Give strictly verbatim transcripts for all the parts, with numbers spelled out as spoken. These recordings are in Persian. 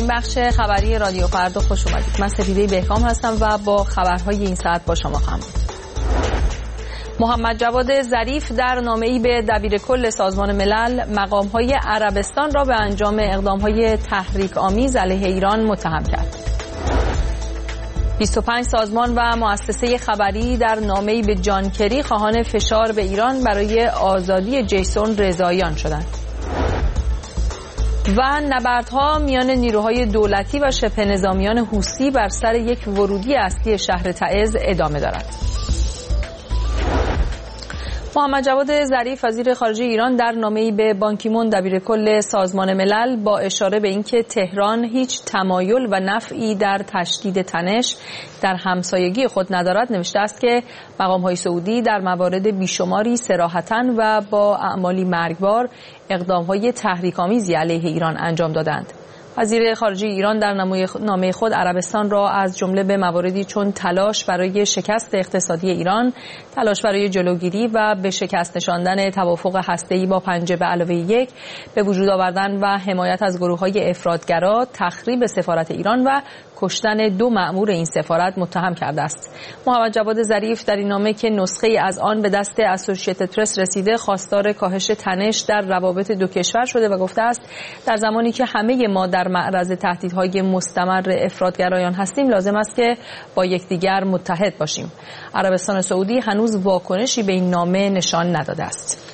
این بخش خبری رادیو فردا خوش اومدید. من سپیده بهکام هستم و با خبرهای این ساعت با شما خواهم. محمد جواد ظریف در نامه‌ای به دبیرکل سازمان ملل مقام‌های عربستان را به انجام اقدام‌های تحریک‌آمیز علیه ایران متهم کرد. بیست و پنج سازمان و مؤسسه خبری در نامه‌ای به جان کری خواهان فشار به ایران برای آزادی جیسون رضاییان شدند. و نبردها میان نیروهای دولتی و شبه نظامیان حوثی بر سر یک ورودی اصلی شهر تعز ادامه دارد. محمد جواد ظریف وزیر خارجه ایران در نامه‌ای به بان کی مون دبیرکل سازمان ملل با اشاره به اینکه تهران هیچ تمایل و نفعی در تشدید تنش در همسایگی خود ندارد نوشته است که مقام‌های سعودی در موارد بیشماری صراحتاً و با اعمالی مرگبار اقدام‌های تحریک‌آمیزی علیه ایران انجام دادند. وزیر خارجه ایران در نامه خود عربستان را از جمله به مواردی چون تلاش برای شکست اقتصادی ایران، تلاش برای جلوگیری و به شکست نشاندن توافق هسته‌ای با پنجه به علاوه یک، به وجود آوردن و حمایت از گروه‌های افراطگرا، تخریب سفارت ایران و کشتن دو مأمور این سفارت متهم کرده است. محمد جواد ظریف در این نامه که نسخه‌ای از آن به دست اسوسییتد پرس رسیده خواستار کاهش تنش در روابط دو کشور شده و گفته است در زمانی که همه ما در معرض تهدیدهای مستمر افراطگرایان هستیم لازم است که با یکدیگر متحد باشیم. عربستان سعودی هنوز واکنشی به این نامه نشان نداده است.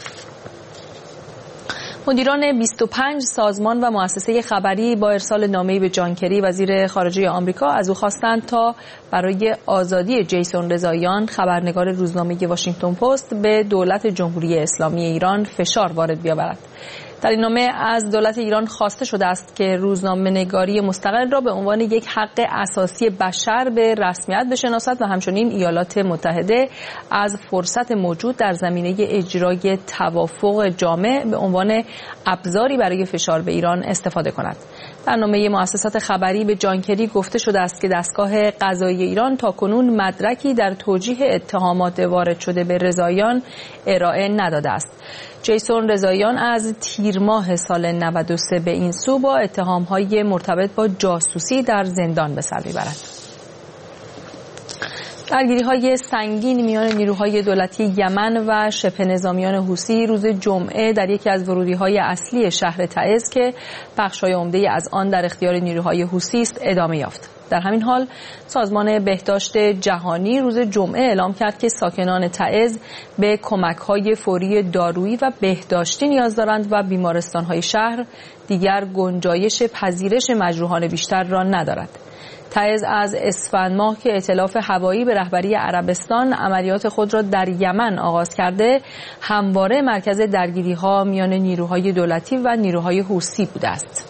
مدیران بیست و پنج سازمان و مؤسسه خبری با ارسال نامه‌ای به جان کری وزیر خارجه آمریکا از او خواستند تا برای آزادی جیسون رضاییان خبرنگار روزنامه واشنگتن پست به دولت جمهوری اسلامی ایران فشار وارد بیاورد. در این نامه از دولت ایران خواسته شده است که روزنامه‌نگاری مستقل را به عنوان یک حق اساسی بشر به رسمیت بشناسد و همچنین ایالات متحده از فرصت موجود در زمینه اجرای توافق جامع به عنوان ابزاری برای فشار به ایران استفاده کند. در نامه مؤسسات خبری به جان کری گفته شده است که دستگاه قضایی ایران تاکنون مدرکی در توجیه اتهامات وارد شده به رضاییان ارائه نداده است. جیسون رضاییان از تیر ماه سال نود و سه به این سو با اتهام‌های مرتبط با جاسوسی در زندان به سر می‌برد. درگیری‌های سنگین میان نیروهای دولتی یمن و شبه نظامیان حوثی روز جمعه در یکی از ورودی‌های اصلی شهر تعز که بخش‌های عمده از آن در اختیار نیروهای حوثی است ادامه یافت. در همین حال سازمان بهداشت جهانی روز جمعه اعلام کرد که ساکنان تعز به کمک‌های فوری دارویی و بهداشتی نیاز دارند و بیمارستان‌های شهر دیگر گنجایش پذیرش مجروحان بیشتر را ندارد. تعز از اسفند ماه که ائتلاف هوایی به رهبری عربستان عملیات خود را در یمن آغاز کرده، همواره مرکز درگیری‌ها میان نیروهای دولتی و نیروهای حوثی بوده است.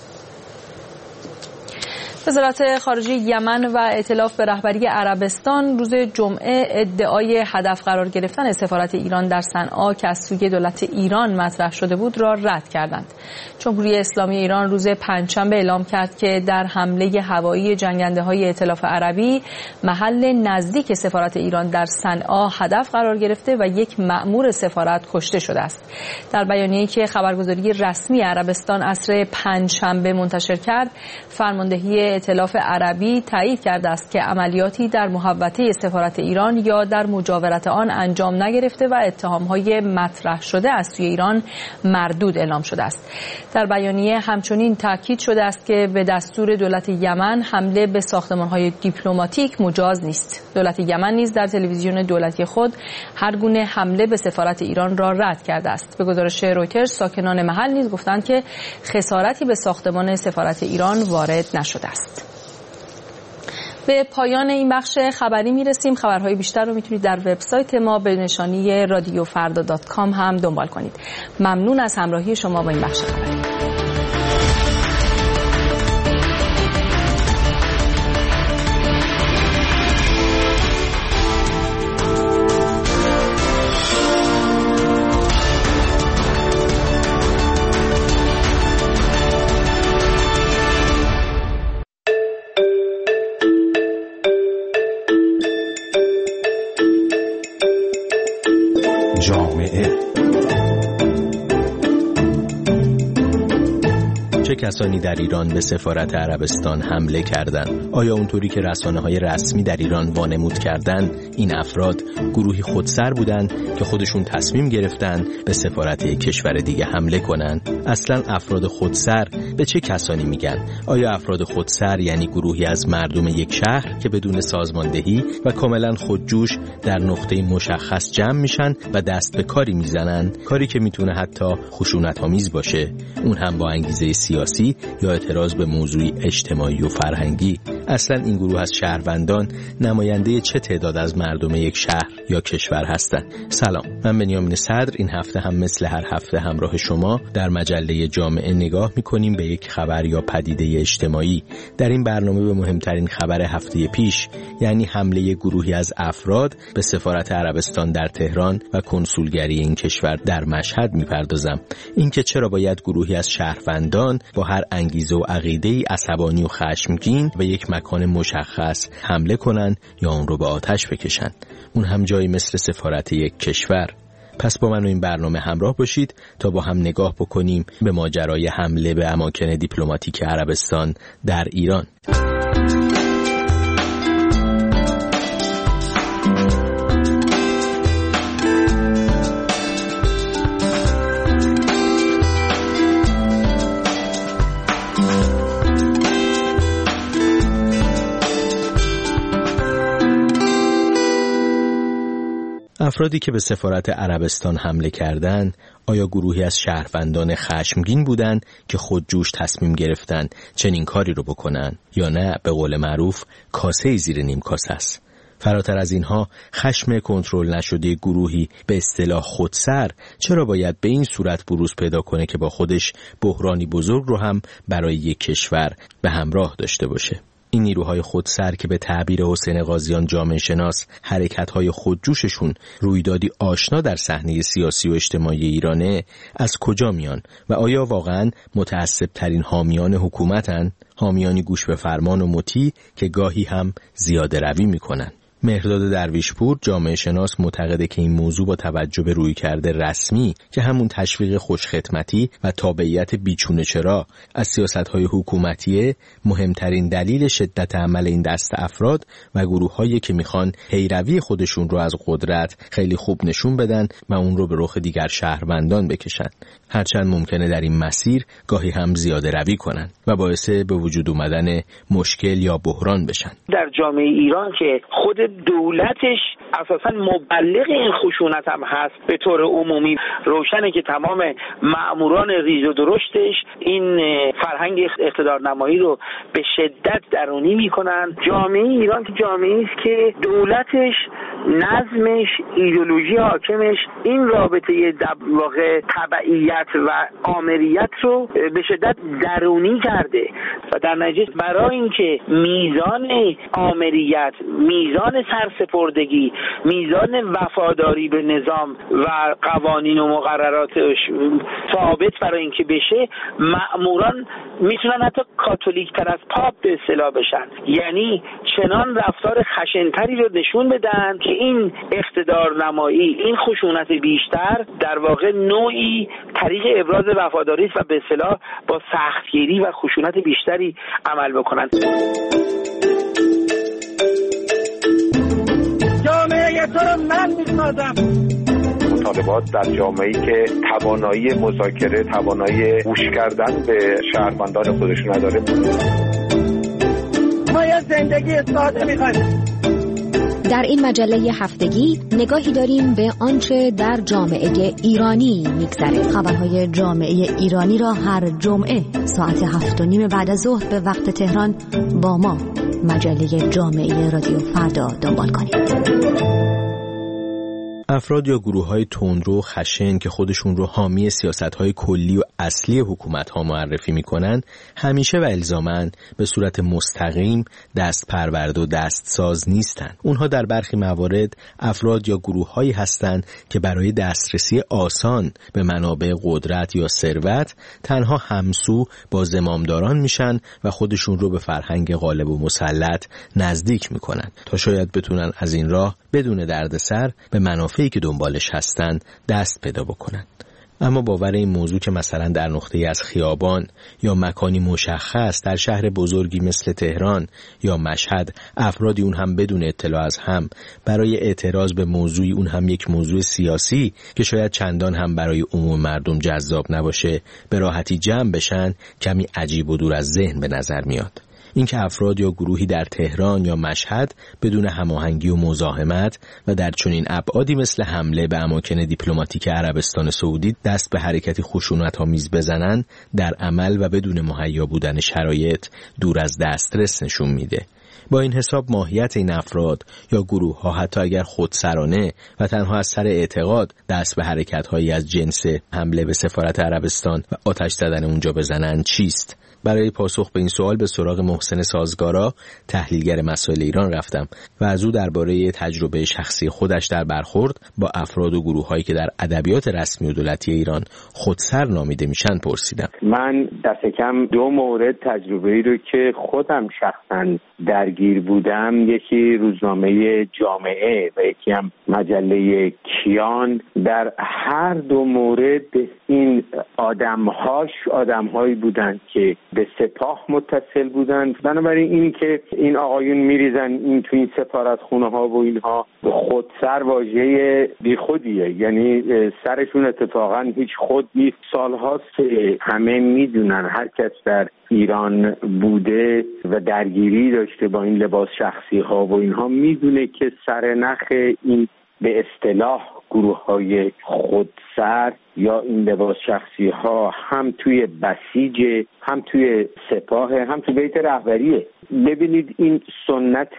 وزارت خارجه یمن و ائتلاف به رهبری عربستان روز جمعه ادعای هدف قرار گرفتن سفارت ایران در صنعا که از سوی دولت ایران مطرح شده بود را رد کردند. جمهوری اسلامی ایران روز پنجشنبه اعلام کرد که در حمله هوایی جنگنده‌های ائتلاف عربی محل نزدیک سفارت ایران در صنعا هدف قرار گرفته و یک مأمور سفارت کشته شده است. در بیانیه‌ای که خبرگزاری رسمی عربستان عصر پنجشنبه منتشر کرد، فرماندهی ائتلاف عربی تایید کرده است که عملیاتی در محوطه سفارت ایران یا در مجاورت آن انجام نگرفته و اتهام‌های مطرح شده از سوی ایران مردود اعلام شده است. در بیانیه همچنین تاکید شده است که به دستور دولت یمن حمله به ساختمان‌های دیپلماتیک مجاز نیست. دولت یمن نیز در تلویزیون دولتی خود هر گونه حمله به سفارت ایران را رد کرده است. به گزارش رویترز ساکنان محل نیز گفتند که خسارتی به ساختمان سفارت ایران وارد نشده است. به پایان این بخش خبری میرسیم. خبرهای بیشتر رو میتونید در وبسایت ما به نشانی رادیو فردا دات کام هم دنبال کنید. ممنون از همراهی شما با این بخش خبری. چه کسانی در ایران به سفارت عربستان حمله کردند؟ آیا اونطوری که رسانه‌های رسمی در ایران وانمود کردند این افراد گروهی خودسر بودند که خودشون تصمیم گرفتند به سفارت یک کشور دیگه حمله کنند؟ اصلا افراد خودسر به چه کسانی میگن؟ آیا افراد خودسر یعنی گروهی از مردم یک شهر که بدون سازماندهی و کاملا خودجوش در نقطه مشخص جمع میشن و دست به کاری میزنن، کاری که میتونه حتی خشونت‌آمیز باشه، اون هم با انگیزه سیاسی یا اعتراض به موضوعی اجتماعی و فرهنگی؟ اصلا این گروه از شهروندان نماینده چه تعداد از مردم یک شهر یا کشور هستند؟ سلام، من بنیامین صدر این هفته هم مثل هر هفته همراه شما در مجله جامعه نگاه میکنیم به یک خبر یا پدیده اجتماعی. در این برنامه به مهمترین خبر هفته پیش، یعنی حمله گروهی از افراد به سفارت عربستان در تهران و کنسولگری این کشور در مشهد میپردازم. اینکه چرا باید گروهی از شهروندان با هر انگیزه و عقیده‌ای عصبانی و خشمگین به یک مکان مشخص حمله کنن یا اون رو به آتش بکشن، اون هم جایی مثل سفارت یک کشور. پس با من و این برنامه همراه باشید تا با هم نگاه بکنیم به ماجرای حمله به اماکن دیپلماتیک عربستان در ایران. افرادی که به سفارت عربستان حمله کردند، آیا گروهی از شهروندان خشمگین بودند که خودجوش تصمیم گرفتند چنین کاری رو بکنن، یا نه به قول معروف کاسه زیر نیم کاسه است؟ فراتر از اینها، خشم کنترل نشده گروهی به اصطلاح خودسر چرا باید به این صورت بروز پیدا کنه که با خودش بحرانی بزرگ رو هم برای یک کشور به همراه داشته باشه؟ این نیروهای خودسر که به تعبیر حسین قاضیان جامعه شناس حرکت‌های خودجوششون رویدادی آشنا در صحنه سیاسی و اجتماعی ایرانه، از کجا میان و آیا واقعاً متعصب‌ترین حامیان حکومتن؟ حامیانی گوش به فرمان و مطیع که گاهی هم زیاده روی میکنن. مهرداد درویشپور جامعه شناس معتقده که این موضوع با توجه به رویکرد رسمی که همون تشویق خوشخدمتی و تابعیت بیچونه چرا از سیاست‌های حکومتیه، مهمترین دلیل شدت عمل این دست افراد و گروه‌هایی که میخوان پیروی خودشون رو از قدرت خیلی خوب نشون بدن و اون رو به رخ دیگر شهروندان بکشن، هرچند ممکنه در این مسیر گاهی هم زیاده روی کنن و باعث به وجود اومدن مشکل یا بحران بشن. در جامعه ایران که خود دولتش اساساً مبلغ این خشونت هم هست، به طور عمومی روشنه که تمام مأموران ریز و درشتش این فرهنگ اقتدارنمایی رو به شدت درونی میکنن. جامعه ایران که جامعه است که دولتش، نظمش، ایدئولوژی حاکمش این رابطه در واقع تبعیت و آمریت رو به شدت درونی کرده و در نتیجه برای اینکه میزان آمریت، میزان سرسپردگی، میزان وفاداری به نظام و قوانین و مقرراتش ثابت برای اینکه بشه، مأموران میتونن حتی کاتولیک تر از پاپ به اصطلاح بشن، یعنی چنان رفتار خشنتری رو نشون بدن که این اقتدار نمایی، این خشونت بیشتر در واقع نوعی طریق ابراز وفاداری است و به اصطلاح با سختگیری و خشونت بیشتری عمل بکنن. جامعه تو رو من میسازم. مطالبات در جامعه‌ای که توانایی مذاکره، توانایی گوش کردن به شهروندان خودش نداره. ما یه زندگی ساده می‌خوایم. در این مجله هفتگی نگاهی داریم به آنچه در جامعه ایرانی میگذره. خبرهای جامعه ایرانی را هر جمعه ساعت هفت و نیم بعد از ظهر به وقت تهران با ما مجله جامعه رادیو فردا دنبال کنید. افراد یا گروه‌های تندرو خشن که خودشون رو حامی سیاست‌های کلی و اصلی حکومت‌ها معرفی می‌کنن، همیشه و الزاماً به صورت مستقیم دست پرورد و دست ساز نیستن. اونها در برخی موارد افراد یا گروه‌هایی هستند که برای دسترسی آسان به منابع قدرت یا ثروت تنها همسو با زمامداران میشن و خودشون رو به فرهنگ غالب و مسلط نزدیک می‌کنن تا شاید بتونن از این راه بدون دردسر به منافعی که دنبالش هستن دست پیدا بکنن. اما باور این موضوع که مثلا در نقطه‌ای از خیابان یا مکانی مشخص در شهر بزرگی مثل تهران یا مشهد افرادی اون هم بدون اطلاع از هم برای اعتراض به موضوعی اون هم یک موضوع سیاسی که شاید چندان هم برای عموم مردم جذاب نباشه به راحتی جمع بشن کمی عجیب و دور از ذهن به نظر میاد. اینکه افراد یا گروهی در تهران یا مشهد بدون هماهنگی و مزاحمت و در چنین ابعادی مثل حمله به اماکن دیپلماتیک عربستان سعودی دست به حرکتی خشونت‌آمیز بزنن در عمل و بدون مهیا بودن شرایط دور از دسترس نشون میده. با این حساب ماهیت این افراد یا گروه ها حتی اگر خودسرانه و تنها از سر اعتقاد دست به حرکت هایی از جنس حمله به سفارت عربستان و آتش زدن اونجا بزنن چیست؟ برای پاسخ به این سوال به سراغ محسن سازگارا، تحلیلگر مسائل ایران رفتم و از او درباره تجربه شخصی خودش در برخورد با افراد و گروه‌هایی که در ادبیات رسمی و دولتی ایران خودسر نامیده میشن پرسیدم. من دست کم دو مورد تجربه‌ای رو که خودم شخصا درگیر بودم، یکی روزنامه جامعه و یکی هم مجله کیان، در هر دو مورد این آدم‌هاش آدم‌هایی بودند که به سپاه متصل بودن. بنابراین این که این آقایون میریزن این تو این سفارتخونه ها و اینها خودسر واژه بی خودیه، یعنی سرشون اتفاقا هیچ خود نیست. سالهاست که همه میدونن، هر کس در ایران بوده و درگیری داشته با این لباس شخصی ها و اینها میدونه که سرنخ این به اصطلاح گروه های خودسر یا این لباس شخصی ها هم توی بسیج، هم توی سپاه، هم توی بیت رهبریه. ببینید این سنت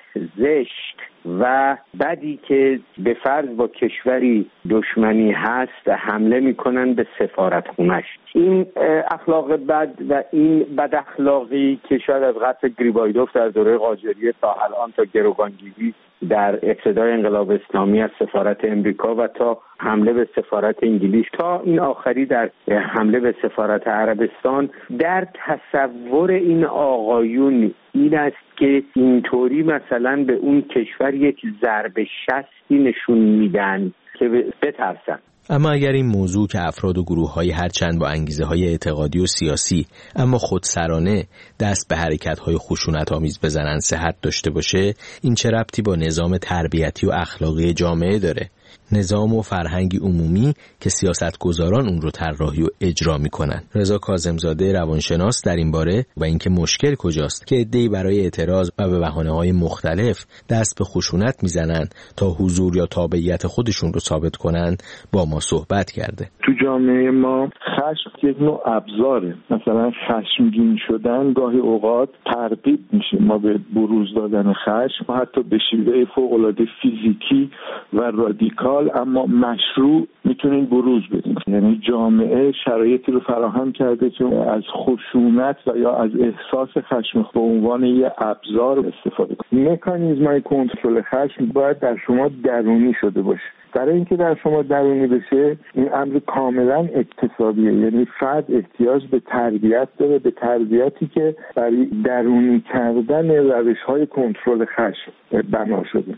زشت و بدی که به فرض با کشوری دشمنی هست حمله میکنن به سفارت خونش، این اخلاق بد و این بد اخلاقی که شاید از قتل گریبایدوف در دوره قاجاریه تا الان، تا گروگانگیری در ابتدای انقلاب اسلامی از سفارت امریکا و تا حمله به سفارت انگلیس تا این آخری در حمله به سفارت عربستان، در تصور این آقایون این است که اینطوری مثلا به اون کشور یک ضربه شستی نشون میدن که بترسن. اما اگر این موضوع که افراد و گروه‌های هرچند با انگیزه‌های اعتقادی و سیاسی اما خودسرانه دست به حرکت‌های خشونت‌آمیز بزنن صحت داشته باشه، این چه ربطی با نظام تربیتی و اخلاقی جامعه داره؟ نظام و فرهنگی عمومی که سیاستگزاران اون رو طراحی و اجرا میکنن. رضا کاظمزاده روانشناس در این باره و اینکه مشکل کجاست که عده‌ای برای اعتراض و به بهانه‌های مختلف دست به خشونت میزنن تا حضور یا تابعیت خودشون رو ثابت کنن با ما صحبت کرده. تو جامعه ما خشم یک نوع ابزاره. مثلا خشمگین شدن گاهی اوقات ترغیب میشه ما به بروز دادن خشم، حتی به شیوه فوق‌العاده فیزیکی و رادیکال اما مشروع میتونین بروز بدین. یعنی جامعه شرایطی رو فراهم کرده که از خشونت و یا از احساس خشم به عنوان یه ابزار استفاده کنید. مکانیزم‌های کنترل خشم باید در شما درونی شده باشه. برای اینکه در شما درونی بشه این امر کاملا اکتسابیه، یعنی فرد احتیاج به تربیت داره، به تربیتی که برای درونی کردن روش‌های کنترل خشم بنا شده.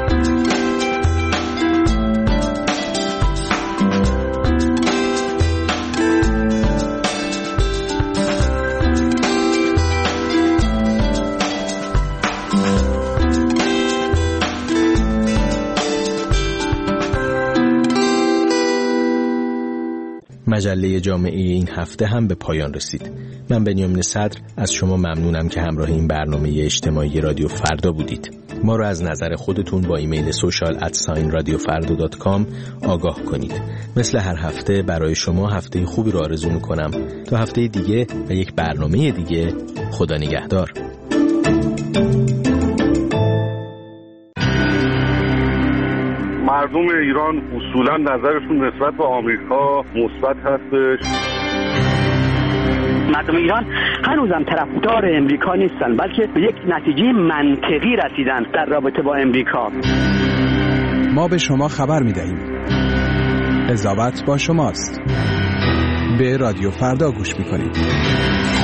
مجله جامعه این هفته هم به پایان رسید. من بنیامین صدر از شما ممنونم که همراه این برنامه اجتماعی رادیو فردا بودید. ما رو از نظر خودتون با ایمیل سوشال ات ساین رادیو فردا دات کام آگاه کنید. مثل هر هفته برای شما هفته خوبی رو آرزو میکنم. تا هفته دیگه و یک برنامه دیگه، خدا نگهدار. مردم ایران اصولا نظرشون نسبت به آمریکا مثبت هستش. مردم ایران هنوزم طرفدار امریکا نیستن، بلکه به یک نتیجه منطقی رسیدن در رابطه با امریکا. ما به شما خبر می‌دهیم. قضاوت با شماست. به رادیو فردا گوش می‌کنید.